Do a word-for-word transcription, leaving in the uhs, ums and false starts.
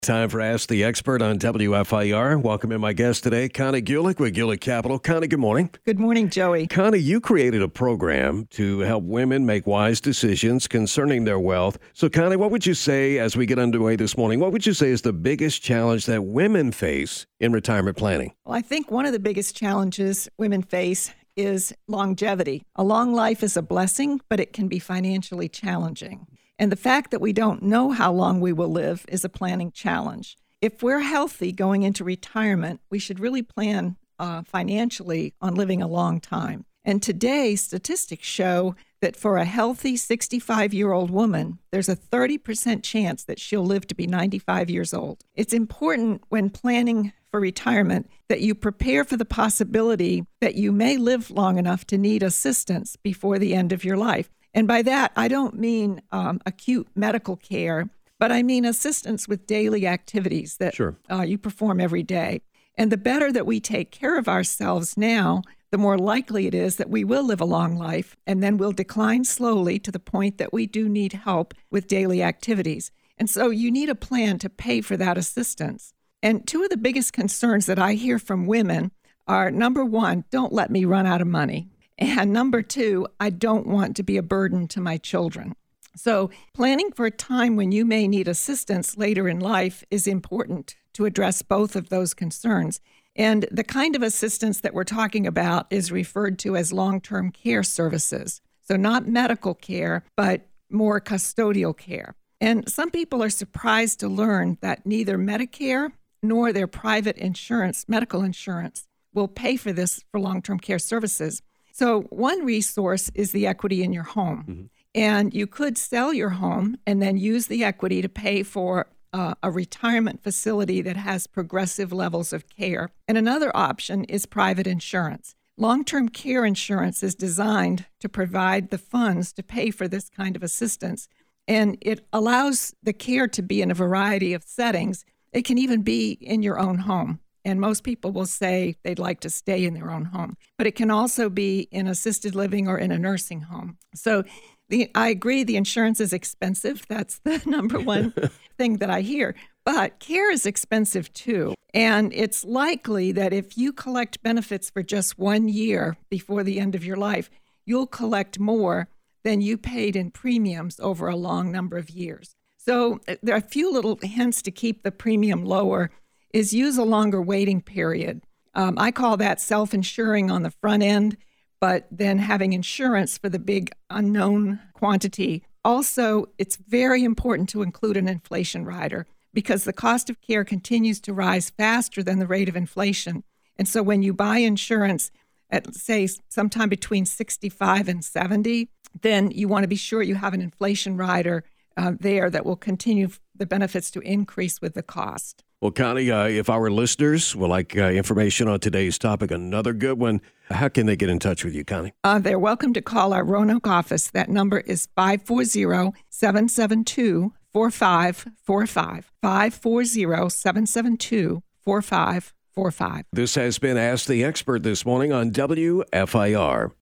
Time for Ask the Expert on W F I R. Welcome in my guest today, Connie Gulick with Gulick Capital. Connie, good morning. Good morning, Joey. Connie, you created a program to help women make wise decisions concerning their wealth. So, Connie, what would you say as we get underway this morning? What would you say is the biggest challenge that women face in retirement planning? Well, I think one of the biggest challenges women face is longevity. A long life is a blessing, but it can be financially challenging. And the fact that we don't know how long we will live is a planning challenge. If we're healthy going into retirement, we should really plan uh, financially on living a long time. And today, statistics show that for a healthy sixty-five-year-old woman, there's a thirty percent chance that she'll live to be ninety-five years old. It's important when planning for retirement that you prepare for the possibility that you may live long enough to need assistance before the end of your life. And by that, I don't mean um, acute medical care, but I mean assistance with daily activities that Sure. uh, you perform every day. And the better that we take care of ourselves now, the more likely it is that we will live a long life, and then we'll decline slowly to the point that we do need help with daily activities. And so you need a plan to pay for that assistance. And two of the biggest concerns that I hear from women are, number one, don't let me run out of money. And number two, I don't want to be a burden to my children. So planning for a time when you may need assistance later in life is important to address both of those concerns. And the kind of assistance that we're talking about is referred to as long-term care services. So not medical care, but more custodial care. And some people are surprised to learn that neither Medicare nor their private insurance, medical insurance, will pay for this for long-term care services. So one resource is the equity in your home. Mm-hmm. And you could sell your home and then use the equity to pay for uh, a retirement facility that has progressive levels of care. And another option is private insurance. Long-term care insurance is designed to provide the funds to pay for this kind of assistance. And it allows the care to be in a variety of settings. It can even be in your own home. And most people will say they'd like to stay in their own home. But it can also be in assisted living or in a nursing home. So the, I agree the insurance is expensive. That's the number one thing that I hear. But care is expensive too. And it's likely that if you collect benefits for just one year before the end of your life, you'll collect more than you paid in premiums over a long number of years. So there are a few little hints to keep the premium lower. Is use a longer waiting period. Um, I call that self-insuring on the front end, but then having insurance for the big unknown quantity. Also, it's very important to include an inflation rider because the cost of care continues to rise faster than the rate of inflation. And so when you buy insurance at, say, sometime between sixty-five and seventy, then you want to be sure you have an inflation rider uh, there that will continue the benefits to increase with the cost. Well, Connie, uh, if our listeners would like uh, information on today's topic, another good one, how can they get in touch with you, Connie? Uh, they're welcome to call our Roanoke office. That number is five four zero, seven seven two, four five four five, five four zero, seven seven two, four five four five. This has been Ask the Expert this morning on W F I R.